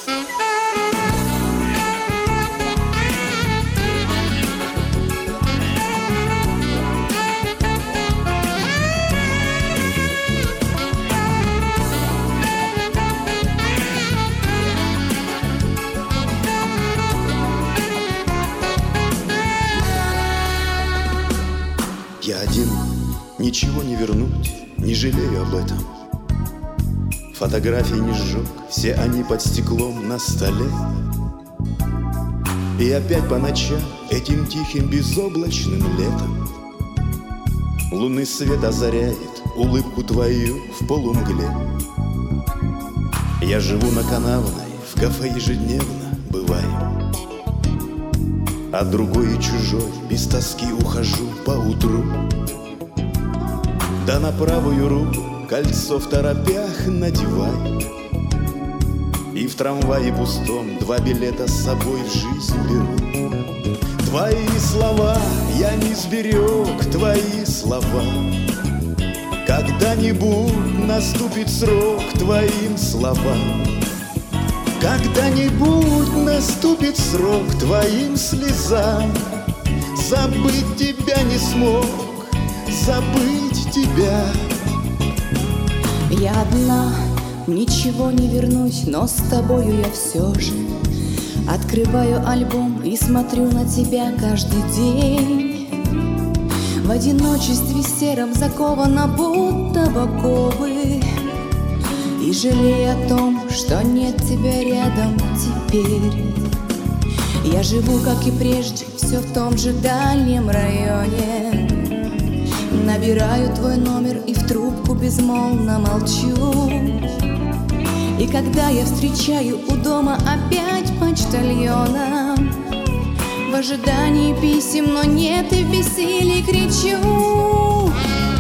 Я один, ничего не вернуть, не жалею об этом. Фотографии не сжег, все они под стеклом на столе. И опять по ночам, этим тихим безоблачным летом, лунный свет озаряет улыбку твою в полумгле. Я живу на Канавной, в кафе ежедневно бываю, а другой и чужой без тоски ухожу поутру. Да на правую руку кольцо в торопях надевай, и в трамвае пустом 2 билета с собой в жизнь беру. Твои слова я не сберег, твои слова. Когда-нибудь наступит срок твоим словам. Когда-нибудь наступит срок твоим слезам. Забыть тебя не смог, забыть тебя. Я одна, ничего не вернуть, но с тобою я все же открываю альбом и смотрю на тебя каждый день. В одиночестве сером закована будто в оковы, и жалею о том, что нет тебя рядом теперь. Я живу, как и прежде, все в том же дальнем районе. Набираю твой номер и в трубку безмолвно молчу. И когда я встречаю у дома опять почтальона, в ожидании писем, но нет, и в бессилии кричу.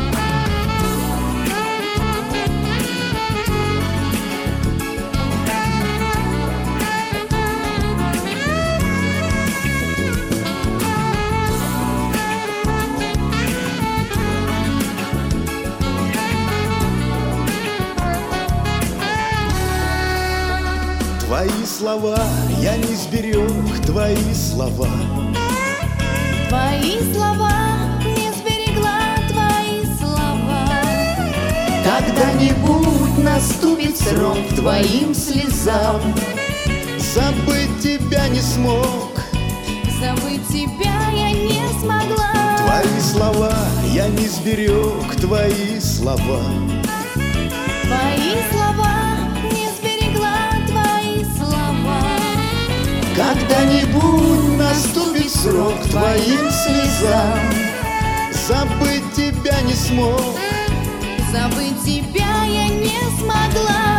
Твои слова я не сберег, твои слова. Твои слова не сберегла, твои слова. Когда-нибудь наступит срок твоим слезам. Забыть тебя не смог, забыть тебя я не смогла. Твои слова я не сберег, твои слова. Твои слова не сберегла, твои слова. Когда-нибудь наступит срок твоим слезам. Забыть тебя не смог, забыть тебя я не смогла.